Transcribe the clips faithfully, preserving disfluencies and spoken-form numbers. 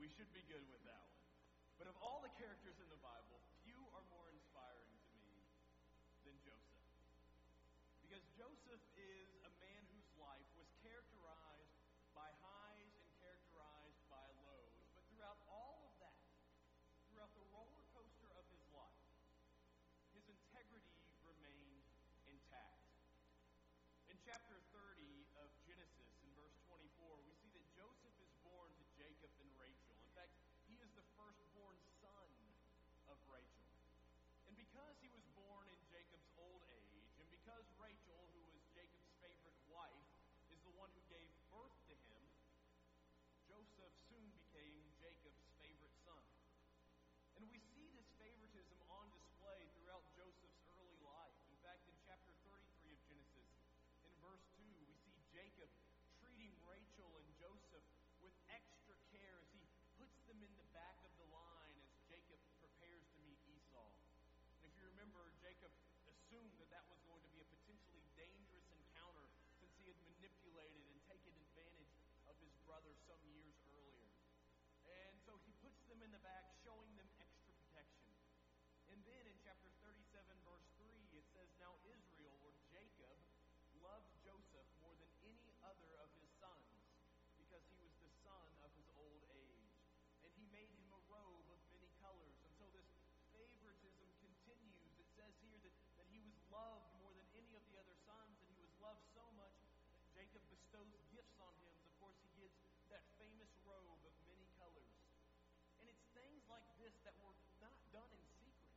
We should be good with that one. But of all the characters in the Bible, few are more inspiring to me than Joseph. Because Joseph is a man whose life was characterized by highs and characterized by lows. But throughout all of that, throughout the roller coaster of his life, his integrity remained intact. In chapter thirty of Genesis, in verse twenty-four, we see that Joseph is born to Jacob and Rachel. In fact, he is the firstborn son of Rachel. And because he was born in Jacob's old age, and because Rachel, who was Jacob's favorite wife, is the one who gave birth to him, Joseph soon became Jacob's favorite son. And we see this favoritism on display throughout Joseph's early life. In fact, in chapter thirty-three of Genesis, in verse two, we see Jacob treating Rachel and Joseph with extra care as he puts them in the back of the line as Jacob prepares to meet Esau. And if you remember, Jacob assumed that that was going to be a potentially dangerous encounter since he had manipulated and taken advantage of his brother some years earlier. And so he puts them in the back, showing them extra protection. And then in chapter thirty-seven, verse three, it says, "Now Israel, or Jacob, loved Joseph more than any other of his sons, because he was the son of his old age. And he made him a robe of many colors." And so this favoritism continues. It says here that, that he was loved more than any of the other sons, and he was loved so much that Jacob bestows gifts on him. Of course, he gives that famous robe of many colors. And it's things like this that were not done in secret.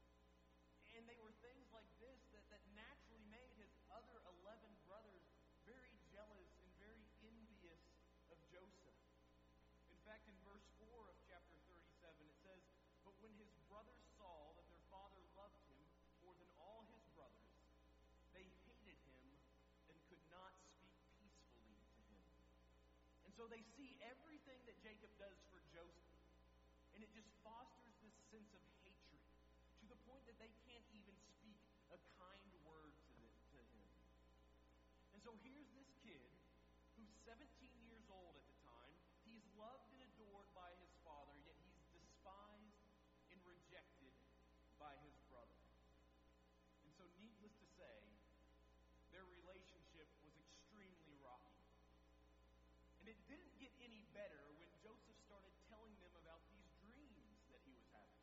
And they were things like this that, that naturally made his other eleven brothers very jealous and very envious of Joseph. In fact, in verse four of chapter thirty-seven, it says, "But when his brothers saw that their father loved him more than all his brothers, they hated him and could not speak peacefully to him." And so they see everything that Jacob does for Joseph, and it just fosters this sense of hatred to the point that they can't even speak a kind word to, the, to him. And so here's this kid who's seventeen years old at the time. He's loved and adored by his father, yet he's despised and rejected by his brother. And so needless to say, their relationship was extremely rocky. And it didn't get any better when Joseph started telling them about these dreams that he was having.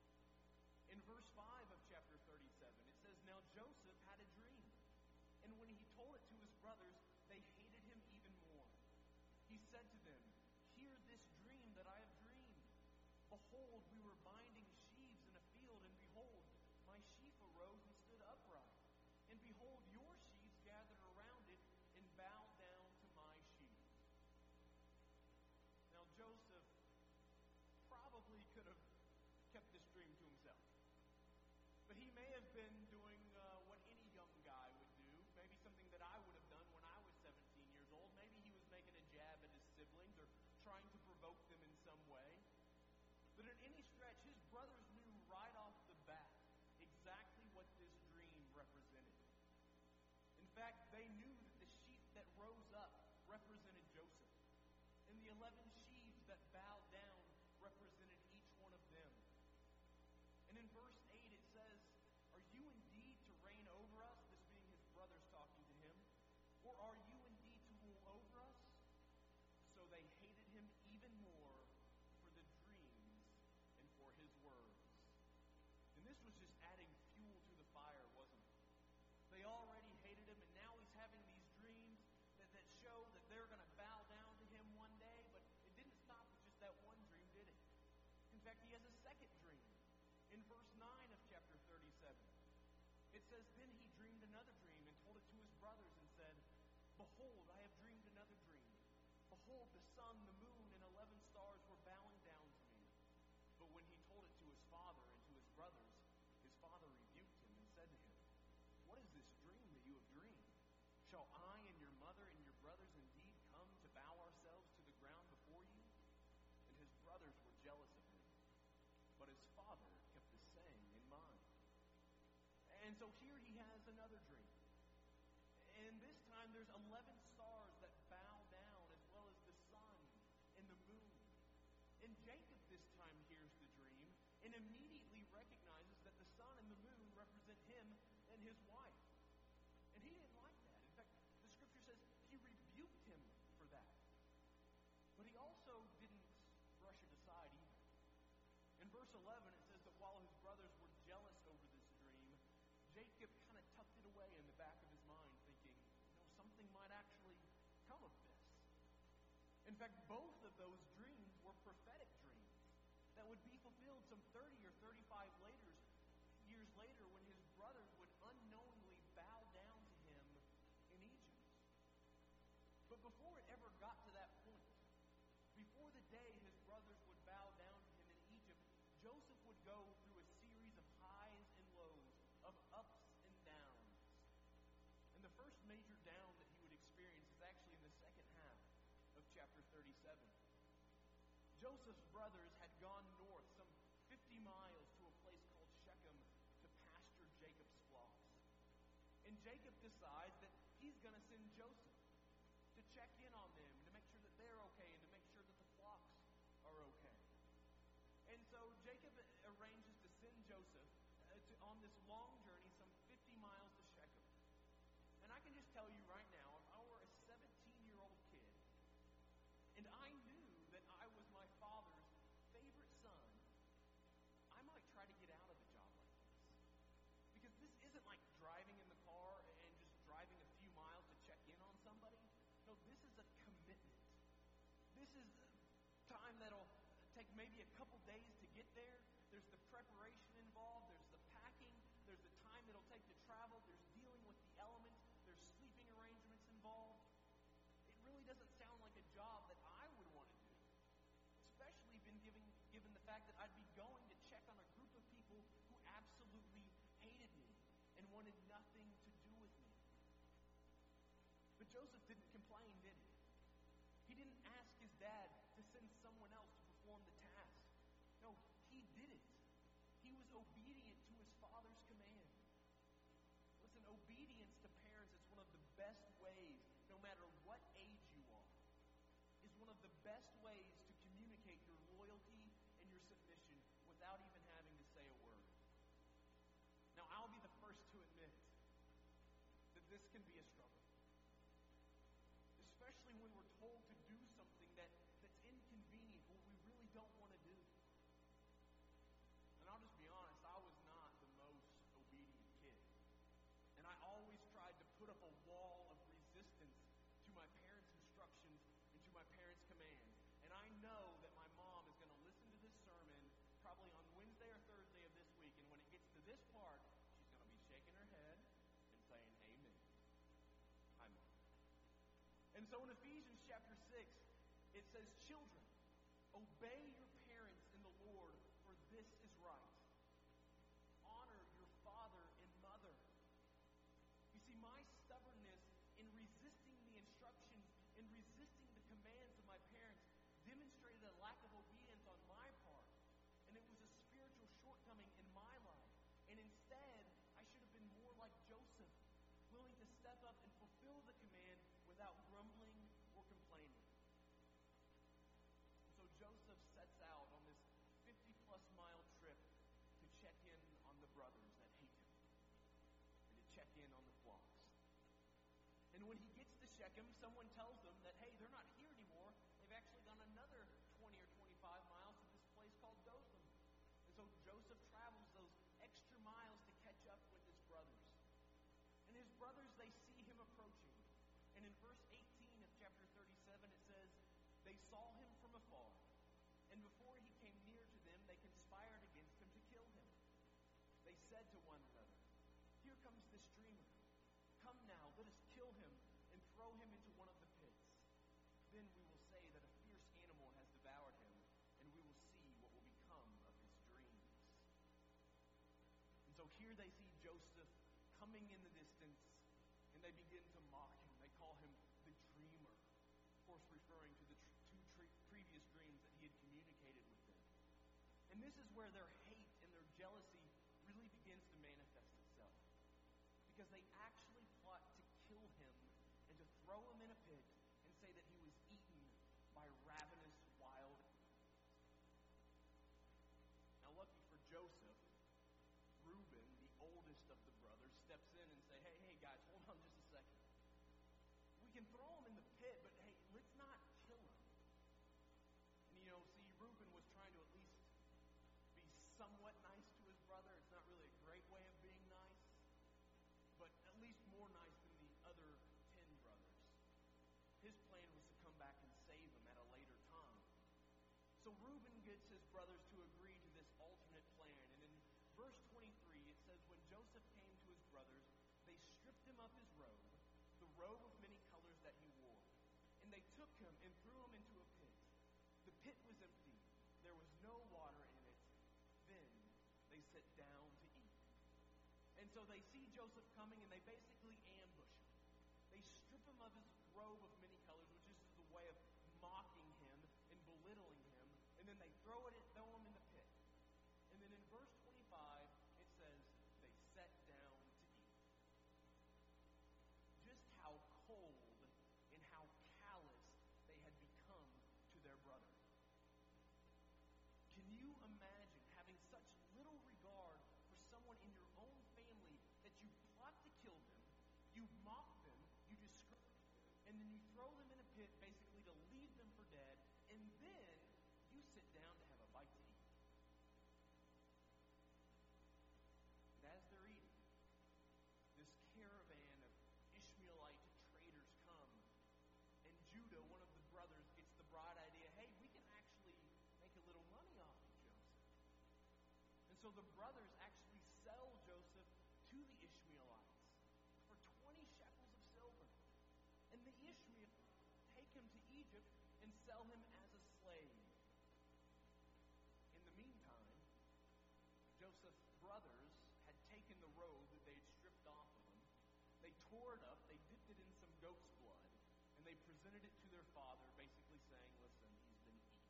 In verse five of chapter thirty-seven, it says, "Now Joseph had a dream, and when he told it to his brothers, they hated him even more. He said to them, 'Hear this dream that I have dreamed. Behold, we were binding sheaves in a field, and behold, my sheaf arose and stood upright. And behold, your sheaves gathered around it and bowed down to my sheaves.'" Now Joseph probably could have kept this dream to himself. But he may have been doing uh, what any young guy would do, maybe something that I would have done when I was seventeen years old. Maybe he was making a jab at his siblings or trying to provoke them in some way. But at any stretch, his brothers knew right off the bat exactly what this dream represented. In fact, they knew that the sheep that rose up represented Joseph, and the eleven sheaves that bowed down represented each one of them. And in verse eight it says, "Are you indeed to reign over us?" This being his brothers talking to him. "Or are you indeed to rule over us?" So they hated him even more for the dreams and for his words. And this was just adding fuel to the fire, wasn't it? They already hated him, and now he's having these dreams that, that show that they're going to bow down to him one day. But it didn't stop with just that one dream, did it? In fact, he has a second dream. In verse nine of chapter thirty-seven, it says, "Then he dreamed another dream and told it to his brothers and said, 'Behold, I have dreamed another dream. Behold, the sun, the moon, and eleven stars were bowing down to me.' But when he told it to his father and to his brothers, his father rebuked him and said to him, 'What is this dream that you have dreamed? Shall I and your mother and your brothers indeed come to bow ourselves to the ground before you?' And his brothers were jealous of him, but his father kept the saying in mind." And so here he has another dream. And this time there's eleven stars that bow down, as well as the sun and the moon. And Jacob his wife. And he didn't like that. In fact, the scripture says he rebuked him for that. But he also didn't brush it aside either. In verse eleven, it says that while his brothers were jealous over this dream, Jacob kind of tucked it away in the back of his mind, thinking, you know, something might actually come of this. In fact, both of those dreams were prophetic dreams that would be fulfilled some thirty or thirty-five later, years later when his brothers would unknowingly bow down to him in Egypt. But before it ever got to that point, before the day his brothers would bow down to him in Egypt, Joseph would go through a series of highs and lows, of ups and downs. And the first major down that he would experience is actually in the second half of chapter thirty-seven. Joseph's brothers had gone north some fifty miles to a place called Shechem to pasture Jacob's flocks. And Jacob decides that he's going to send Joseph to check in on them, to make sure that they're okay, and to make sure that the flocks are okay. And so Jacob arranges to send Joseph uh, to, on this long journey, some fifty miles to Shechem. And I can just tell you right now, if I were a seventeen-year-old kid, and I knew that I was my father's favorite son, I might try to get out of a job like this. Because this isn't like driving in the car and just driving a few miles to check in on somebody. No, this is a commitment. This is time that'll take maybe a couple days to get there. There's the preparation involved. There's the packing. There's the time it'll take to travel. There's dealing with the elements. There's sleeping arrangements involved. It really doesn't sound like a job that I would want to do, especially been given, given the fact that I'd be going to check on a group of people who absolutely hated me and wanted nothing to do with me. But Joseph didn't complain, did he? He didn't ask his dad to send someone else to perform the task. No, he did it. He was obedient to his father's command. Listen, obedience to parents is one of the best ways, no matter what age you are, is one of the best ways to communicate your loyalty and your submission without even having to say a word. Now, I'll be the first to admit that this can be a struggle. Especially when we're told to do something that, that's inconvenient or we really don't want to do. And I'll just be honest, I was not the most obedient kid. And I always tried to put up a wall of resistance to my parents' instructions and to my parents' commands. And I know that my mom is going to listen to this sermon probably on Wednesday or Thursday of this week. And when it gets to this part, she's going to be shaking her head and saying, amen. Hi, Mom. And so in Ephesians chapter six, it says, children, obey your parents in the Lord, for this is right. Honor your father and mother. You see, my stubbornness in resisting the instructions, in resisting the commands of my parents, demonstrated a lack of obedience on my part. And it was a spiritual shortcoming in my life. And instead, I should have been more like Joseph, willing to step up and fulfill the command without grumbling or complaining. So Joseph sets out on this fifty-plus mile trip to check in on the brothers that hate him and to check in on the flocks. And when he gets to Shechem, someone tells them that, hey, they're not here anymore. They've actually gone another twenty or twenty-five miles to this place called Dothan. And so Joseph travels those extra miles to catch up with his brothers. And his brothers, they see him approaching. And in verse eighteen of chapter thirty-seven, it says, they saw him from afar, and before he came near to them, they conspired against him to kill him. They said to one another, here comes this dreamer. Come now, let us kill him and throw him into one of the pits. Then we will say that a fierce animal has devoured him, and we will see what will become of his dreams. And so here they see Joseph coming in the distance, and they begin to mock him. They call him the dreamer, of course referring to the tr- two tr- previous dreams that he had communicated with them. And this is where their hate and their jealousy really begins to manifest itself. Because they actually plot to kill him and to throw him in a pit and say that he was eaten by ravenous wild animals. Now lucky for Joseph, Reuben, the oldest of the brothers, steps in and say, hey, hey, guys, hold on just a second. We can throw him in the pit, but hey, let's not kill him. And you know, see, Reuben was trying to at least be somewhat nice to his brother. It's not really a great way of being nice, but at least more nice than the other ten brothers. His plan was to come back and save him at a later time. So Reuben gets his brothers to agree to this alternate plan. And in verse twenty-three, it says, when Joseph came to his brothers, they stripped him of his robe, the robe of many colors that he wore. And they took him and threw him into a pit. The pit was empty. There was no water in it. Then they sat down to eat. And so they see Joseph coming, and they basically ambush him. They strip him of his robe of many colors, which is a way of mocking him and belittling him. And then they throw it, throw him in the pit. And then in verse twenty-five, it says, they sat down to eat. Just how cold and how callous they had become to their brother. Can you imagine having such little regard for someone in your own family that you plot to kill them, you mock them, you disgrace them, and then you throw them in a pit basically to leave them for dead, and then you sit down to have a bite to eat. And as they're eating, this caravan of Ishmaelite traders come, and Judah, one of the brothers, gets the bright idea, hey, we can actually make a little money off of Joseph. And so the brothers actually sell Joseph to the Ishmaelites for twenty shekels of silver. And the Ishmaelites take him to Egypt and sell him as a slave. In the meantime, Joseph's brothers had taken the robe that they had stripped off of him. They tore it up, they dipped it in some goat's blood, and they presented it to their father, basically saying, listen, he's been eaten.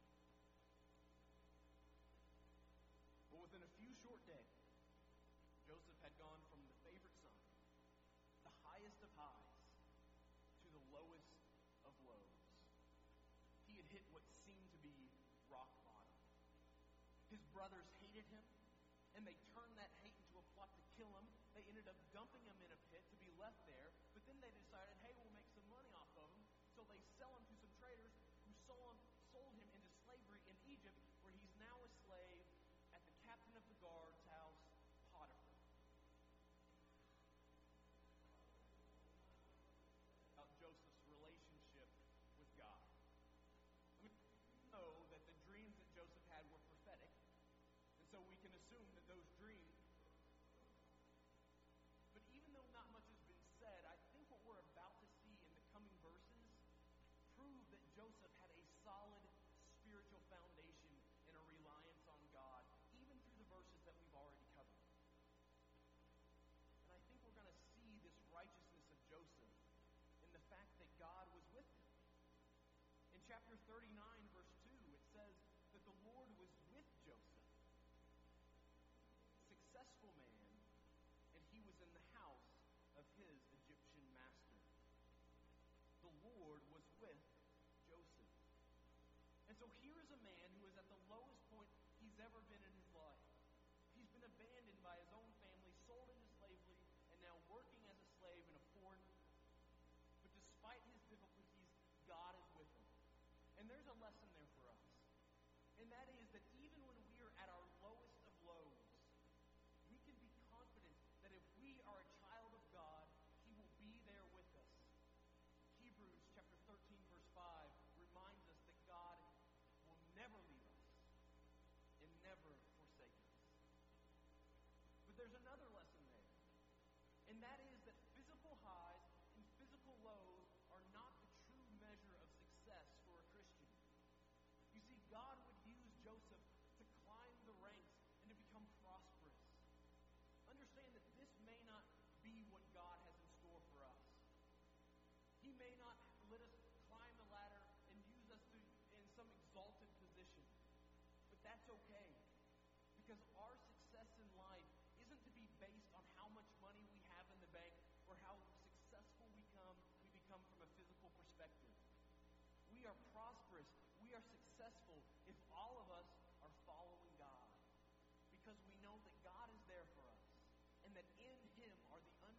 But within a few short days, Joseph had gone from the favorite son, the highest of highs, to the lowest of lows. He had hit what seemed to be rock bottom. His brothers hated him, and they turned that hate into a plot to kill him. They ended up dumping him in a pit to be left there, but then they decided, hey, we'll make some money off of him. So they sell him to some traders who sold him, sold him into slavery in Egypt, where he's now a slave at the captain of the guard's house, Potiphar. About Joseph's relationship with God. I mean, we know that the dreams that Joseph had were prophetic, and so we can assume that those dreams. But even though not much has been said, I think what we're about to see in the coming verses prove that Joseph had a solid spiritual foundation and a reliance on God, even through the verses that we've already covered. And I think we're going to see this righteousness of Joseph in the fact that God was with him. In chapter thirty-nine, verse two, it says that the Lord was with Joseph, successful man, and he was in the house of his Egyptian master. The Lord was with Joseph. And so here is a man who is at the lowest point he's ever been in his life. He's been abandoned by his own family, sold into slavery, and now working as a slave in a foreign land. But despite his difficulties, God is with him. And there's a lesson there for us. And that is that even when we are at our lowest of lows, we can be confident that if we are a child of God, He will be there with us. Hebrews chapter thirteen, verse five reminds us that God will never leave us and never forsake us. But there's another lesson there, and that is that physical highs and physical lows are not the true measure of success for a Christian. You see, God would use Joseph to climb the ranks and to become prosperous. Understand that this may not be what God has in store for us. He may not let us climb the ladder and use us to, in some exalted position. But that's okay. Because our success in life isn't to be based on how much money we have in the bank or how successful we come, we become from a physical perspective. We are prosperous, we are successful if all of us are following God. Because we know that God is there for us, and that in Him are the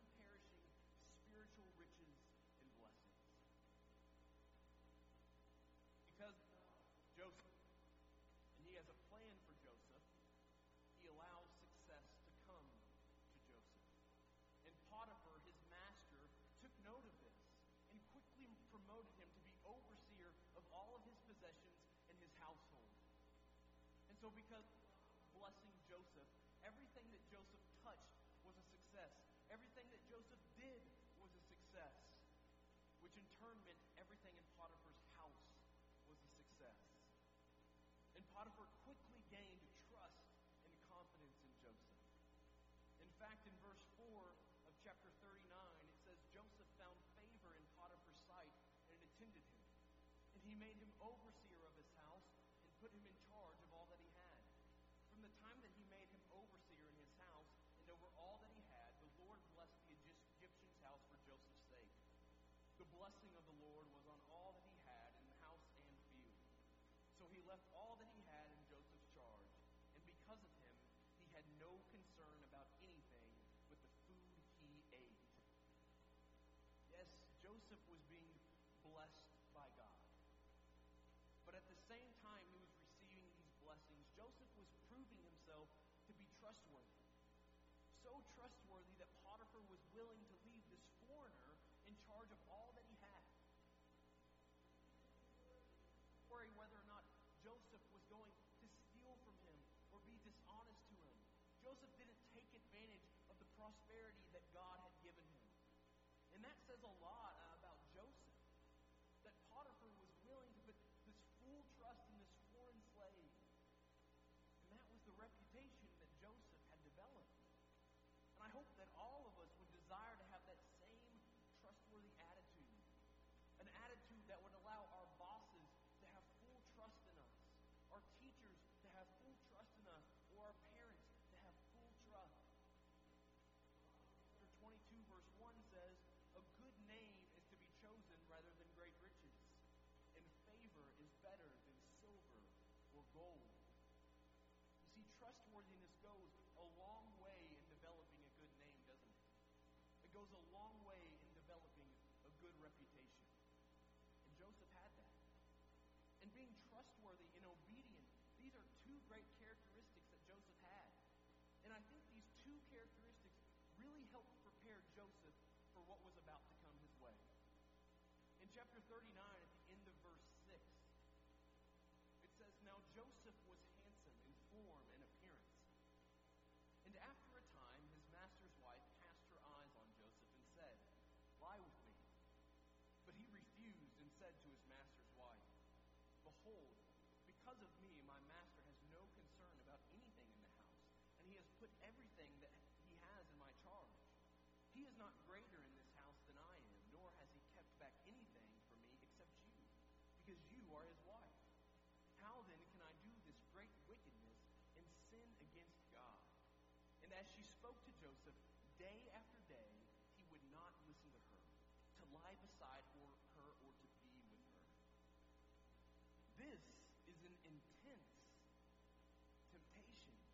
So because blessing Joseph, everything that Joseph touched was a success. Everything that Joseph did was a success, which in turn meant everything in Potiphar's house was a success. And Potiphar quickly gained trust and confidence in Joseph. In fact, in verse four of chapter thirty-nine, it says, Joseph found favor in Potiphar's sight and attended him. And he made him overseer of his house and put him in charge of all that he had. From the time that he made him overseer in his house and over all that he had, the Lord blessed the Egyptian's house for Joseph's sake. The blessing of the Lord was on all that he had in the house and field. So he left all that he had in Joseph's charge, and because of him, he had no concern about anything but the food he ate. Yes, Joseph was being blessed by God. But at the same time he was receiving these blessings, Joseph was proving himself to be trustworthy. So trustworthy that Potiphar was willing to leave this foreigner in charge of all that he had. Worry whether or not Joseph was going to steal from him or be dishonest to him. Joseph didn't take advantage of the prosperity that God had given him. And that says a lot about Joseph. That Potiphar was willing to put this full trust in this foreign slave. And that was the reputation that Joseph had developed. And I hope that all of us would desire to have that same trustworthy attitude. An attitude that would allow our bosses to have full trust in us, our teachers to have full trust in us, or our parents to have full trust. Chapter twenty-two verse one says, a good name is to be chosen rather than great riches, and favor is better than silver or gold. You see, trustworthiness goes a long way in developing a good name, doesn't it? It goes a long way in developing a good reputation. And Joseph had that. And being trustworthy and obedient, these are two great characteristics that Joseph had. And I think these two characteristics really helped prepare Joseph for what was about to come his way. In chapter thirty-nine, at the end of verse six, it says, now Joseph was handsome in form and appearance. And after a time, his master's wife cast her eyes on Joseph and said, lie with me. But he refused and said to his master's wife, behold, because of me, my master has no concern about anything in the house, and he has put everything that he has in my charge. He is not greater in this house than I am, nor has he kept back anything for me except you, because you are his wife. How then can I do this great wickedness and sin against God? And as she spoke to Joseph, day after day, he would not listen to her, to lie beside her or to be with her. This is an intense temptation.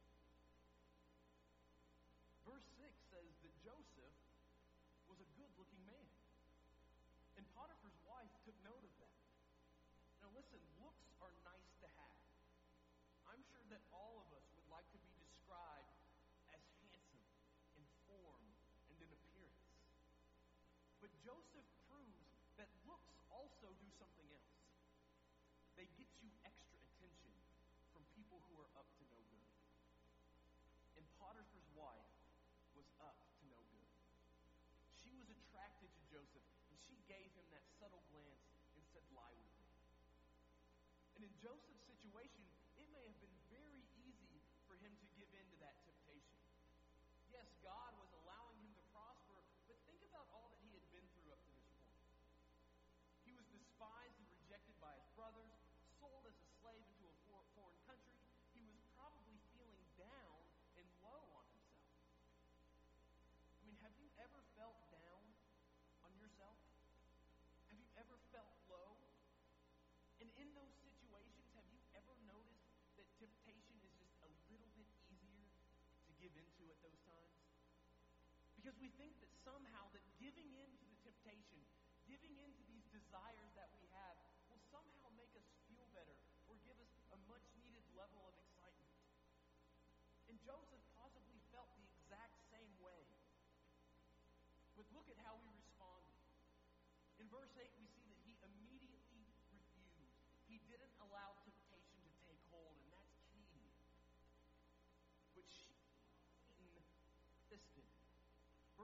Verse six says that Joseph was a good-looking man. And Potiphar's wife took note of that. Now listen, looks are nice to have. I'm sure that all of us would like to be described as handsome in form and in appearance. But Joseph proves that looks also do something else. They get you extra attention from people who are up to no good. And Potiphar's wife was up to no good. She was attracted to Joseph, and she gave him that subtle glance and said, lie with me. And in Joseph's situation, it may have been very easy for him to give in to that temptation. Yes, God was allowing him to prosper, but think about all that he had been through up to this point. He was despised and rejected by his brothers, sold as a slave into a foreign country. He was probably feeling down and low on himself. I mean, have you ever felt down on yourself? Have you ever felt low? And in those situations, have you ever noticed that temptation is just a little bit easier to give into at those times? Because we think that somehow that giving in to the temptation, giving in to these desires that we have, will somehow make us feel better or give us a much-needed level of excitement. And Joseph possibly felt the exact same way. But look at how he responded. In verse eight, we see that he immediately refused. He didn't allow temptation to take hold, and that's key.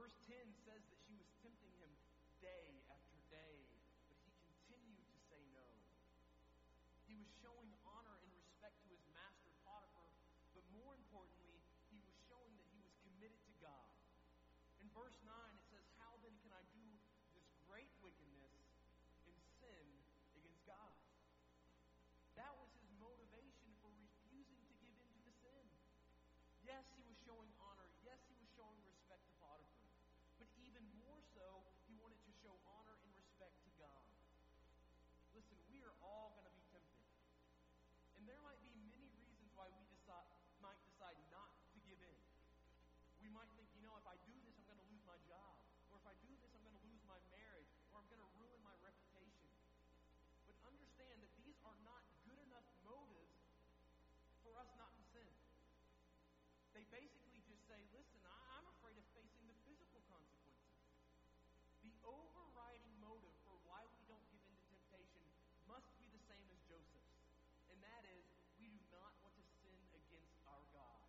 Verse ten says that she was tempting him day after day, but he continued to say no. He was showing honor and respect to his master Potiphar, but more importantly, he was showing that he was committed to God. In verse nine, it says, "How then can I do this great wickedness and sin against God?" That was his motivation for refusing to give in to the sin. Yes, he was showing honor. Yes, he was showing respect to Potiphar. But even more so, he wanted to show honor and respect to God. Listen, we are all going to be tempted. And there might be many reasons why we decide, might decide not to give in. We might think, you know, if I do this, I'm going to lose my job. Or if I do this, I'm going to lose my marriage. Or I'm going to ruin my reputation. But understand that these are not good enough motives for us not to sin. They basically just say, listen, I, I'm afraid of facing the physical consequences. The overriding motive for why we don't give in to temptation must be the same as Joseph's. And that is, we do not want to sin against our God.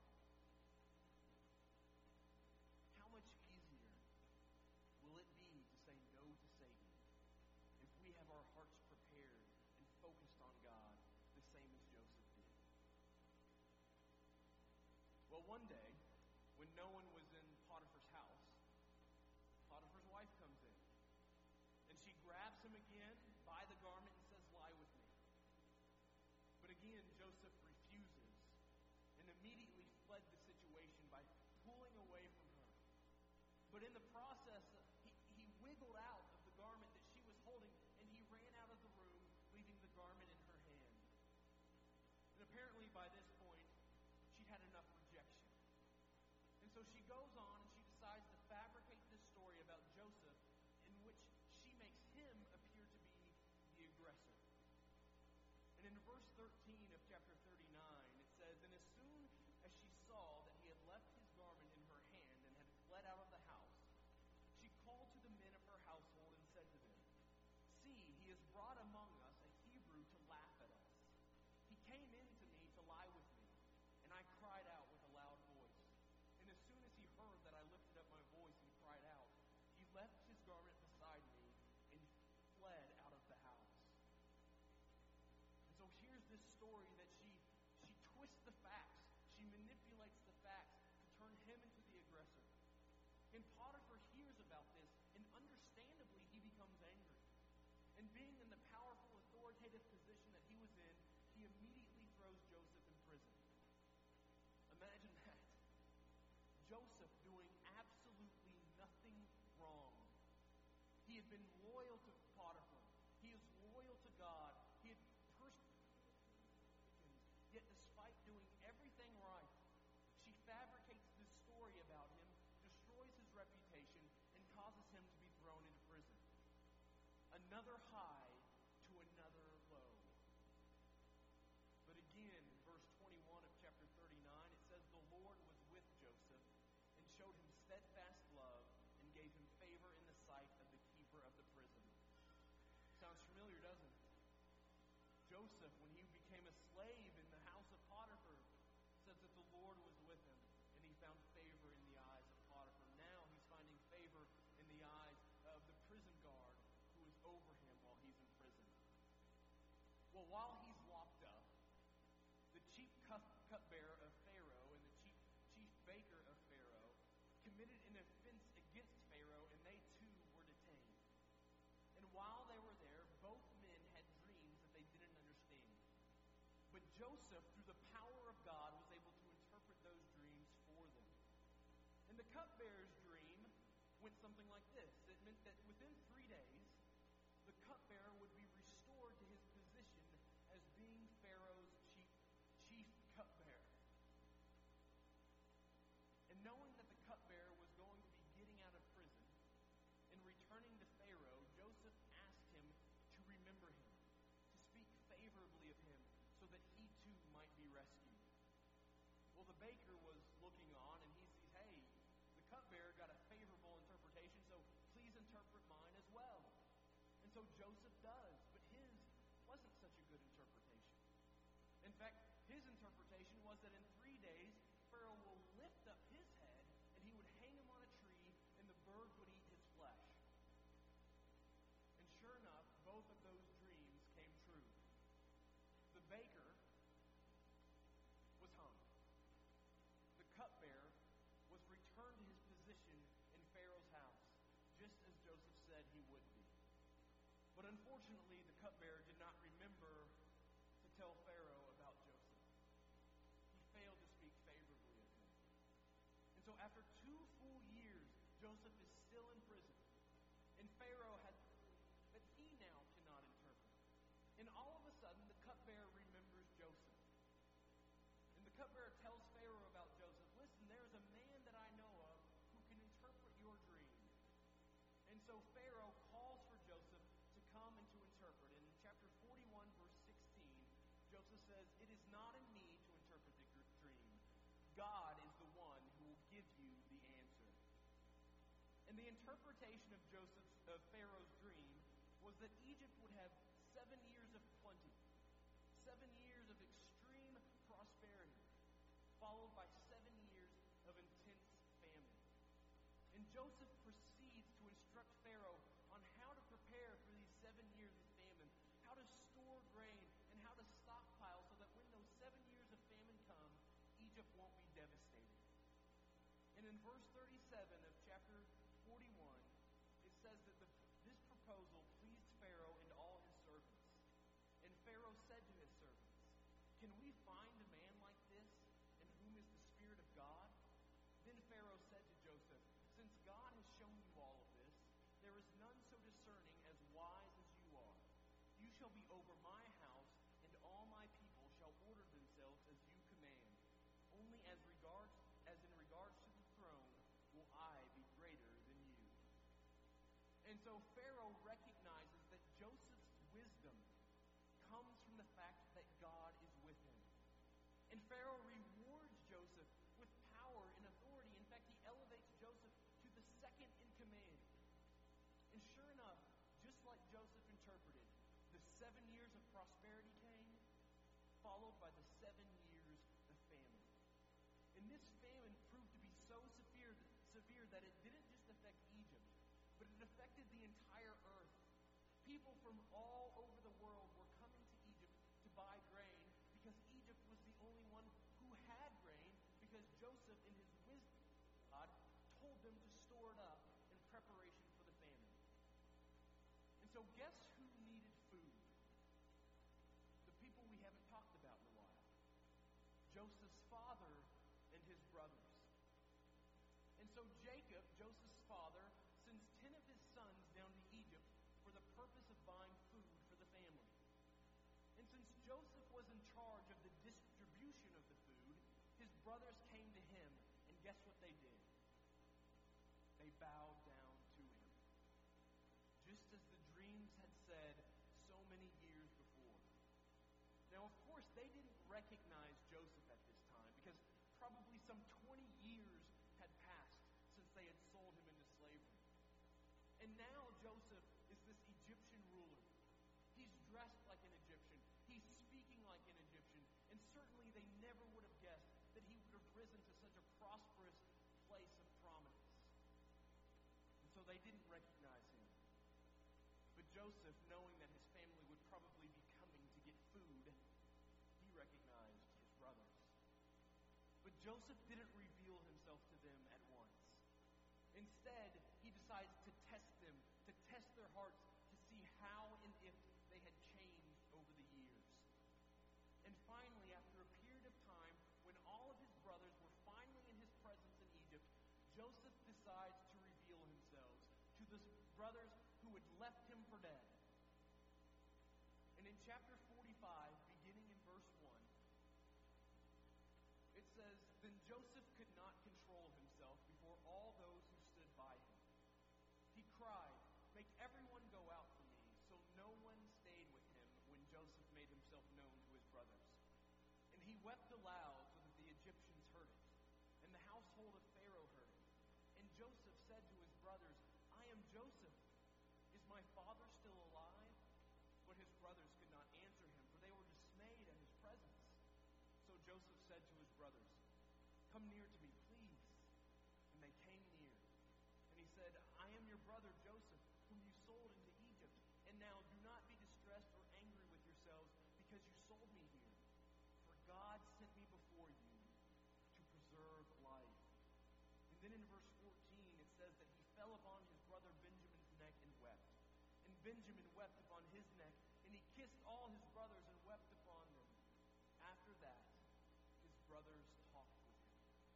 How much easier will it be to say no to Satan if we have our hearts prepared and focused on God the same as Joseph did? Well, one day, when no one was in Potiphar's house, Potiphar's wife comes in. And she grabs him again by the garment and says, "Lie with me." But again, Joseph refuses and immediately fled the situation by pulling away from her. But in the process, he, he wiggled out of the garment that she was holding, and he ran out of the room, leaving the garment in her hand. And apparently by this point, she'd had enough rejection. And so she goes on and she decides to fabricate this story about Joseph in which she makes him appear to be the aggressor. And in verse thirteen of chapter thirty-nine, it says, "And as soon as she saw that he had left his garment in her hand and had fled out of the house, she called to the men of her household and said to them, 'See, he has brought among us a Hebrew to laugh at us. He came in to me to lie with me, and I cried out with a loud voice. And as soon as he heard that I lifted up my voice and cried out, he left his garment beside me and fled out of the house.'" And so here's this story that she she twists the facts. She manipulates the facts to turn him into the aggressor. And Potiphar hears about this, and understandably he becomes angry. And being in the powerful, authoritative position that he was in, he immediately throws Joseph in prison. Imagine that. Joseph doing absolutely nothing wrong. He had been loyal to Potiphar. He is loyal to God. He had persecuted Christians. Yet despite doing everything right, she fabricates this story about him, destroys his reputation, and causes him to be thrown into prison. Another high to another low. But again, in verse twenty-one of chapter thirty-nine, it says, "The Lord was with Joseph and showed him steadfast love and gave him favor in the sight of the keeper of the prison." Sounds familiar, doesn't it? Joseph, when he became a slave in the house of Potiphar, says that the Lord was with him and he found favor in the eyes of Potiphar. Now he's finding favor in the eyes of the prison guard who is over him while he's in prison. Well, while he's locked up, the chief cup, cupbearer of Pharaoh and the chief, chief baker of Pharaoh committed an offense against Pharaoh, and they too were detained. And while they were there, both men had dreams that they didn't understand. But Joseph, through the power of God, was able to interpret those dreams for them. And the cupbearer's dream went something like this. It meant that within three days, the cupbearer would be restored to his position as being Pharaoh's chief, chief cupbearer. And knowing that the cupbearer was going to be getting out of prison and returning to Pharaoh, Joseph asked him to remember him, to speak favorably of him, so that he too might be rescued. Well, the baker was looking on, and he sees, hey, the cupbearer got a favorable interpretation, so please interpret mine as well. And so Joseph does, but his wasn't such a good interpretation. In fact, his interpretation was that in three days, Pharaoh will lift up his head, and he would hang him on a tree, and the birds But unfortunately, the cupbearer did not remember to tell Pharaoh about Joseph. He failed to speak favorably of him. And so after two full years, Joseph is still in prison. And Pharaoh had proved that he now cannot interpret. And all of a sudden, the cupbearer remembers Joseph. And the cupbearer tells Pharaoh about Joseph, listen, there is a man that I know of who can interpret your dream. And so Pharaoh calls for Joseph to come and to interpret. And in chapter forty-one, verse sixteen, Joseph says, it is not in me to interpret the dream. God is the one who will give you the answer. And the interpretation of Joseph's, of Pharaoh's dream was that Egypt would have seven years of plenty, seven years of extreme prosperity, followed by seven years of intense famine. And Joseph proceeds to instruct Pharaoh on how to prepare for these seven years of famine, how to store grain, and how to stockpile so that when those seven years of famine come, Egypt won't be devastated. And in verse thirty-seven of chapter forty-one, it says that the, this proposal pleased Pharaoh and all his servants. And Pharaoh said to his servants, can we find a man like this in whom is the Spirit of God? Then Pharaoh said to Joseph, since God has shown you all of this, there is none so discerning as wise as you are. You shall be over my house, and all my people shall order themselves as you command. Only as regards as in regards to the throne will I be greater than you. And so Pharaoh recognizes that Joseph's wisdom comes from the fact that God is with him. And Pharaoh rewards Joseph with power and authority. In fact, he elevates Joseph to the second in command. And sure enough, just like Joseph interpreted, the seven years of prosperity came, followed by the seven years of famine. And this famine proved to be so severe, severe that it didn't just affect Egypt, but it affected the entire earth. People from all over the world were coming to Egypt to buy grain because Egypt was the only one who had grain, because Joseph, in his wisdom, God told them to store it up in preparation for the famine. And so guess who needed food? The people we haven't talked about in a while. Joseph's father and his brothers. And so Jacob, Joseph's father, sends ten of his sons down to Egypt for the purpose of buying food for the family. And since Joseph was in charge of the distribution of the food, his brothers came to him, and guess what they did? They bowed down to him. Just as the dreams had said so many years before. Now, of course, they didn't recognize Joseph at this time because probably some twenty years had passed since they had sold him into slavery. And now Joseph is this Egyptian ruler. He's dressed like an Egyptian. He's speaking like an Egyptian. And certainly they never would have guessed that he would have risen to such a prosperous place of prominence. And so they didn't recognize him. But Joseph, knowing that his family would probably be coming to get food, he recognized his brothers. But Joseph didn't reveal himself to them at once. Instead, he decides to test them, to test their hearts, to see how and if they had changed over the years. And finally, after a period of time, when all of his brothers were finally in his presence in Egypt, Joseph decides to reveal himself to the brothers who had left him for dead. And in chapter forty-five, beginning in verse one, it says, then Joseph could not control himself before all those who stood by him. He cried, make everyone go out for me. So no one stayed with him when Joseph made himself known to his brothers. And he wept aloud so that the Egyptians heard it, and the household of Pharaoh heard it. And Joseph said to his brothers, I am Joseph. Is my father still alive? But his brothers could not answer him, for they were dismayed at his presence. So Joseph said to his brothers, come near to me, please. And they came near. And he said, I am your brother Joseph, whom you sold into Egypt. And now do not be distressed or angry with yourselves because you sold me here. For God sent me before you to preserve life. And then in verse fourteen, it says that he fell upon his brother Benjamin's neck and wept. And Benjamin wept upon his neck, and he kissed all his brothers and wept upon them. After that, his brothers talked with him.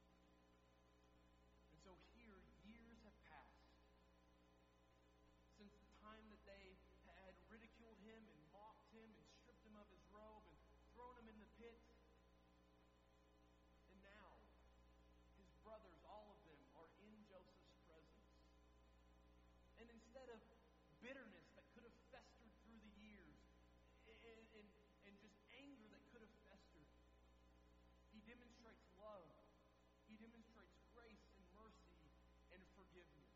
And so here, years have passed since the time that they had ridiculed him and mocked him and stripped him of his robe and thrown him in the pit. And now, his brothers, all of them, are in Joseph's presence. And instead of bitterness that could have festered through the years and, and, and just anger that could have festered, he demonstrates love. He demonstrates grace and mercy and forgiveness.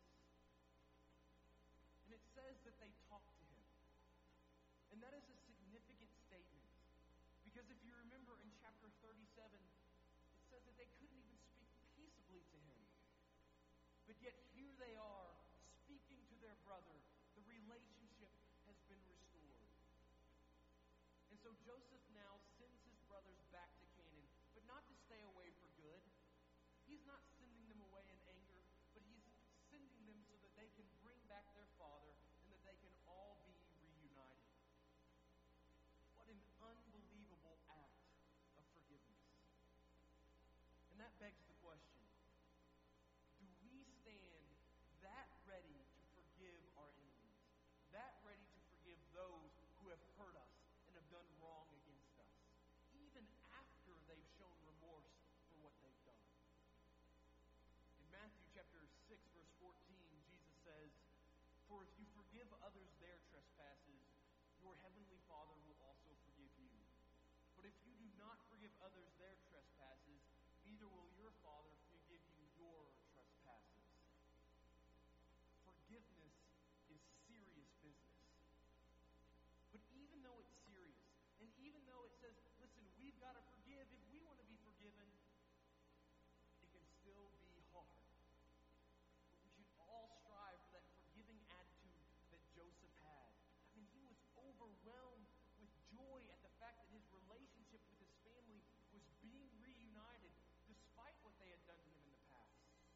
And it says that they talked to him. And that is a significant statement. Because if you remember in chapter thirty-seven, it says that they couldn't even speak peaceably to him. But yet here they are, speaking to their brother. The relationship has been restored. And so Joseph now sends his brothers back to Canaan, but not to stay away for good. He's not sending them away in anger, but he's sending them so that they can bring back their father and that they can all be reunited. What an unbelievable act of forgiveness. And that begs the question, do we stand that ready to forgive our enemies? That ready to forgive those who have hurt us and have done wrong against us, even after they've shown remorse for what they've done? In Matthew chapter six, verse fourteen, Jesus says, "For if you forgive others their trespasses, your heavenly Father will also forgive you. But if you do not forgive others their trespasses, neither will your Father forgive you your trespasses." Forgiveness is serious business. But even though it's serious, and even though it says, listen, we've got to forgive if we want to be forgiven, it can still be hard. But we should all strive for that forgiving attitude that Joseph had. I mean, he was overwhelmed with joy at the fact that his relationship with his family was being reunited despite what they had done to him in the past.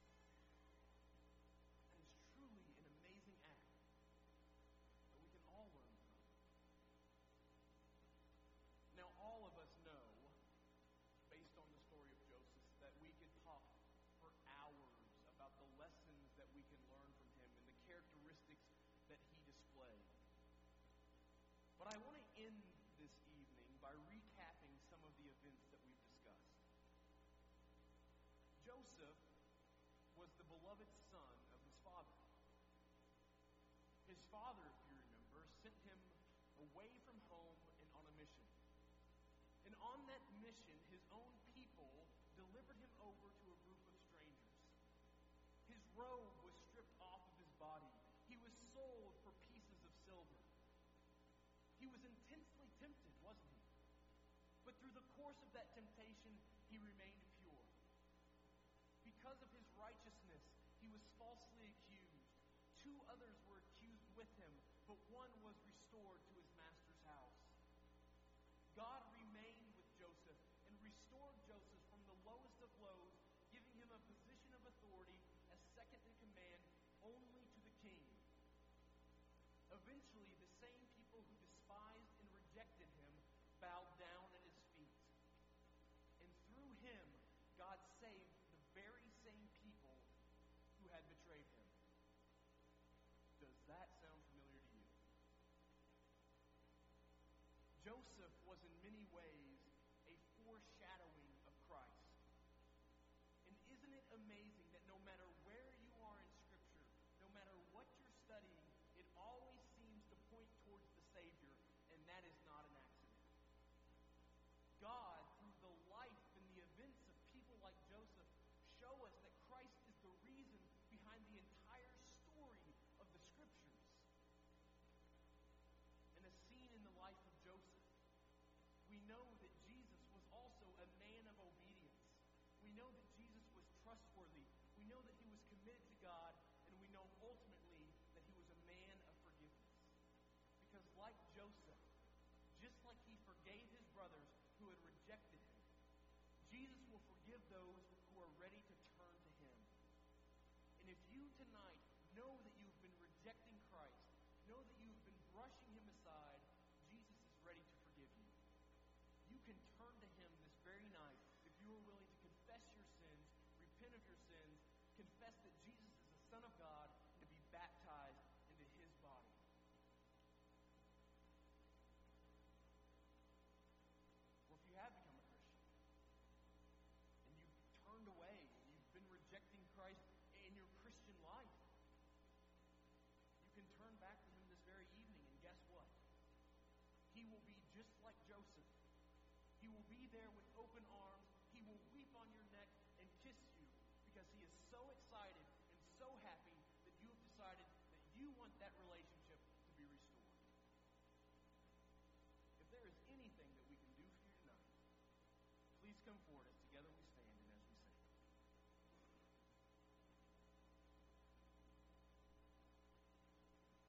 And it's truly an amazing act that we can all learn from. Now, all of us know, based on the story of Joseph, that we could talk for hours about the lessons that we can learn from him and the characteristics that he displayed. But I want to end this evening by recapping some of the events that we've discussed. Joseph was the beloved son of his father. His father, if you remember, sent him away from home and on a mission. And on that mission, his own people delivered him over to a group of strangers. His robe was stripped off of his body. He was sold for pieces of silver. He was intensely tempted, wasn't he? But through the course of that temptation, he remained pure. Because of his righteousness, he was falsely accused. Two others were accused with him, but one was restored to his master's house. God remained with Joseph and restored Joseph from the lowest of lows, giving him a position of authority as second in command only to the king. Eventually, the same people who despised and rejected him bowed down at his feet. And through him, God saved the very same people who had betrayed him. Does that sound familiar to you? Joseph was in many ways a foreshadowing of Christ. And isn't it amazing that no matter where you are in Scripture, no matter what you're studying, it always seems to point towards the Savior, and that is not an accident. God, through the life and the events of people like Joseph, show us that Christ is the reason behind the entire story of the Scriptures. And as seen in the life of Joseph, we know that Jesus was also a man of obedience. We know that Jesus was trustworthy. We know that he was committed to God, and we know ultimately that he was a man of forgiveness. Because like Joseph, just like he forgave his brothers who had rejected him, Jesus will forgive those who are ready to turn to him. And if you tonight know that you've been rejecting Christ, know that you've been brushing him aside, Jesus is ready to forgive you. You can turn to him this very night if you are willing to confess your sins, repent of your sins, confess that Jesus is the Son of God, and be baptized into his body. Or if you have become a Christian, and you've turned away, and you've been rejecting Christ in your Christian life, you can turn back to him this very evening, and guess what? He will be just like Joseph. He will be there with open arms. He will weep on your neck and kiss you because he is so excited and so happy that you have decided that you want that relationship to be restored. If there is anything that we can do for you tonight, please come forward.